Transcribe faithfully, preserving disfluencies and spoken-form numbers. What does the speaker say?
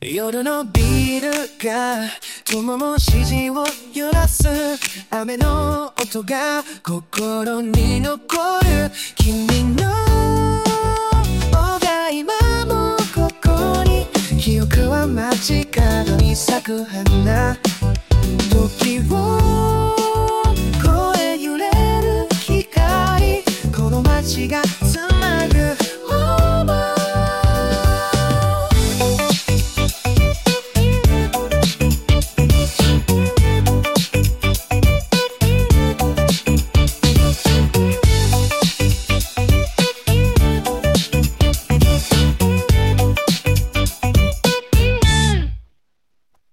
夜のビールが友も指示を揺らす雨の音が心に残る君の方が今もここに記憶は街角に咲く花